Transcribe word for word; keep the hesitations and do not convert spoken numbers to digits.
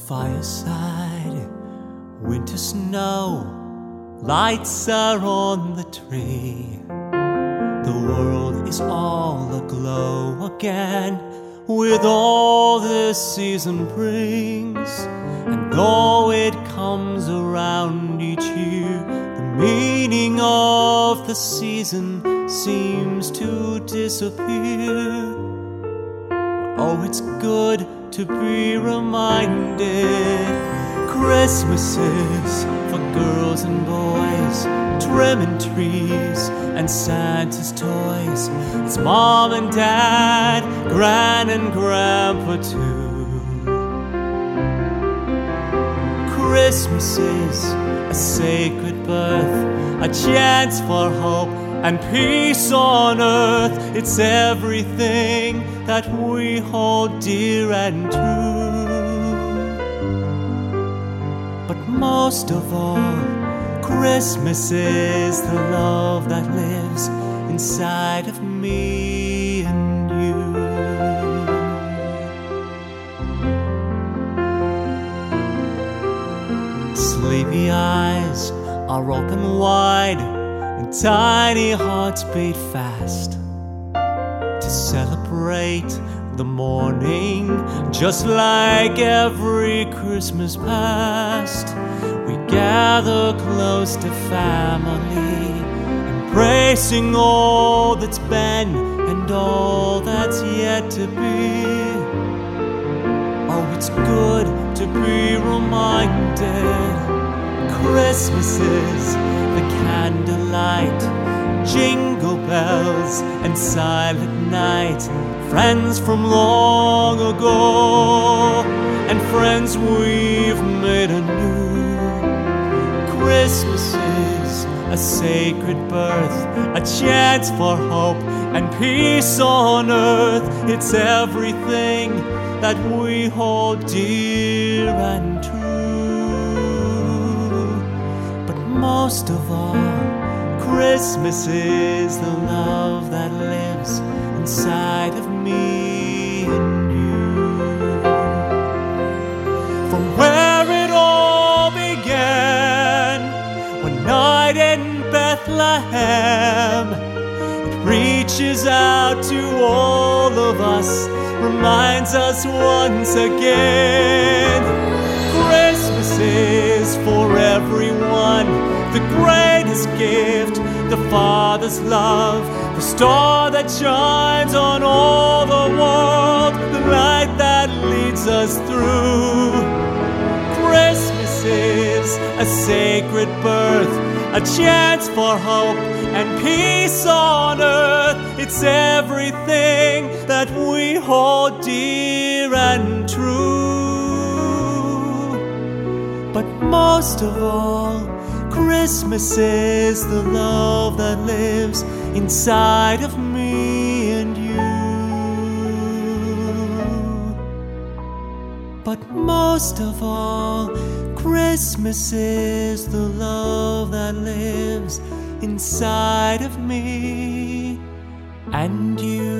fireside, winter snow, lights are on the tree. The world is all aglow again with all this season brings. And though it comes around each year, the meaning of the season seems to disappear. Oh, it's good to be reminded. Christmas is for girls and boys, trimming trees and Santa's toys. It's mom and dad, gran and grandpa too. Christmas is a sacred birth, a chance for hope and peace on earth. It's everything that we hold dear and true. But most of all, Christmas is the love that lives inside of me and you. Sleepy eyes are open wide and tiny hearts beat fast to celebrate the morning, just like every Christmas past. We gather close to family, embracing all that's been and all that's yet to be. Oh, it's good to be reminded. Christmas is the candlelight, jingle bells and silent night. Friends from long ago and friends we've made anew. Christmas is a sacred birth, a chance for hope and peace on earth. It's everything that we hold dear and true. But most of all, Christmas is the love that lives inside of me and you. From where it all began, one night in Bethlehem, it reaches out to all of us, reminds us once again. Christmas is for everyone, the greatest gift, the Father's love, the star that shines on all the world, the light that leads us through. Christmas is a sacred birth, a chance for hope and peace on earth. It's everything that we hold dear and true. But most of all, Christmas is the love that lives inside of me and you. But most of all, Christmas is the love that lives inside of me and you.